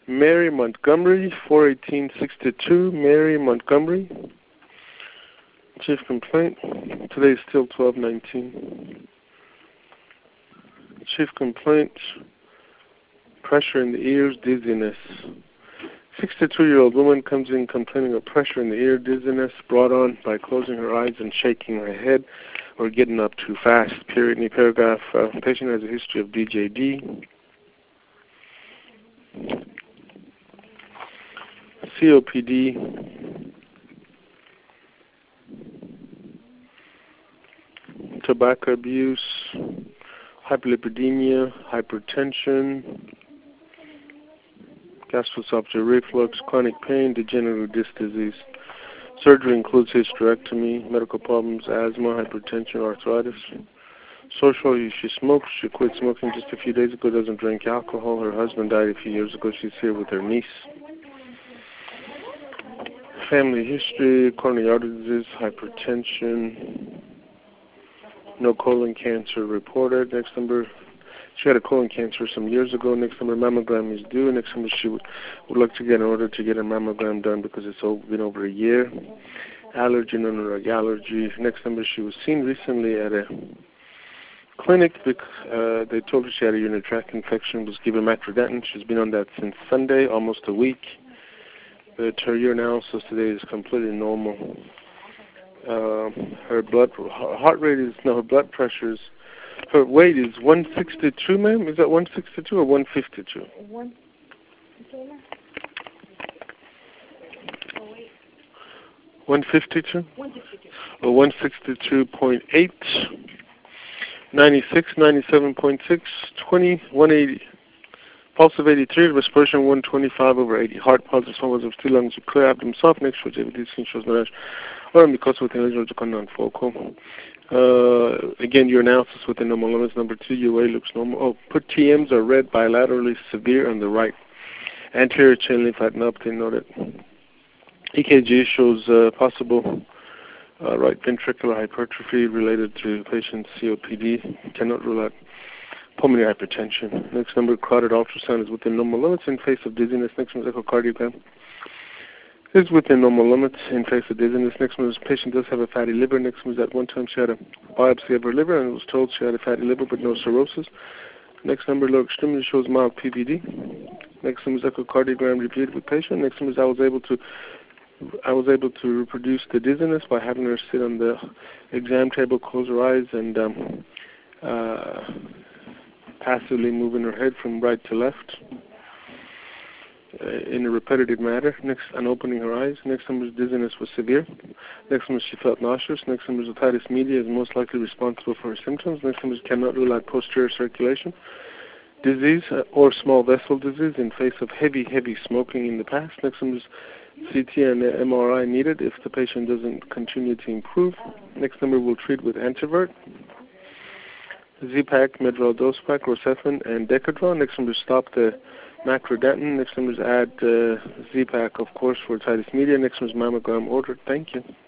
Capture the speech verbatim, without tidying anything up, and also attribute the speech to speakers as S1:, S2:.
S1: Mary Montgomery, four eighteen sixty-two. Mary Montgomery. Chief complaint. Today is still twelve nineteen. Chief complaint. Pressure in the ears, dizziness. sixty-two-year-old woman comes in complaining of pressure in the ear, dizziness brought on by closing her eyes and shaking her head or getting up too fast. Period. Any paragraph. Uh, patient has a history of D J D. C O P D. Tobacco abuse. Hyperlipidemia. Hypertension. Gastroesophageal reflux, chronic pain, degenerative disc disease. Surgery includes hysterectomy, medical problems, asthma, hypertension, arthritis. Social, she smokes. She quit smoking just a few days ago, doesn't drink alcohol. Her husband died a few years ago. She's here with her niece. Family history, coronary artery disease, hypertension. No colon cancer reported. Next number. She had a colon cancer some years ago. Next time her mammogram is due. Next time she would, would like to get in order to get her mammogram done because it's over, been over a year. Allergy, non-drug allergy. Next number she was seen recently at a clinic. Uh, they told her she had a urinary tract infection, was given macrodentin. She's been on that since Sunday, almost a week. But her urinalysis today is completely normal. Uh, her blood, her heart rate is, no, her blood pressure is, her weight is one sixty-two, ma'am? Is that one sixty-two or one fifty-two?
S2: One.
S1: one fifty-two?
S2: one sixty-two.
S1: Oh, one sixty-two point eight. ninety-six, ninety-seven point six. twenty, one eighty. Pulse of eighty-three. Respiration one twenty-five over eighty. Heart positive, swells of two lungs, clear abdomen soft. Next show, J V D skin shows no rash. Or because with the non-focal. Uh, again, your analysis within normal limits. Number two, U A looks normal. Oh, put T Ms are red, bilaterally severe on the right. Anterior chain lymphadenopathy noted. E K G shows uh, possible uh, right ventricular hypertrophy related to patient's C O P D. Cannot rule out pulmonary hypertension. Next number, carotid ultrasound is within normal limits in face of dizziness. Next one is echocardiogram. Is within normal limits in face of dizziness. Next one is patient does have a fatty liver. Next one is at one time she had a biopsy of her liver and was told she had a fatty liver but no cirrhosis. Next number, lower extremity shows mild P V D. Next one is echocardiogram reviewed with patient. Next one is I was able to I was able to reproduce the dizziness by having her sit on the exam table, close her eyes, and um, uh, passively moving her head from right to left. Uh, in a repetitive manner. Next, and opening her eyes. Next number's dizziness was severe. Next number she felt nauseous. Next number's otitis media is most likely responsible for her symptoms. Next number's cannot rule out posterior circulation disease uh, or small vessel disease in face of heavy, heavy smoking in the past. Next number's C T and M R I needed if the patient doesn't continue to improve. Next number will treat with Antivert, Z-Pak, Medrol, Dospac, Rocephin, and Decadron. Next number stop the macrodentin. Next number is add uh, Z-Pak, of course, for otitis media. Next one is mammogram ordered. Thank you.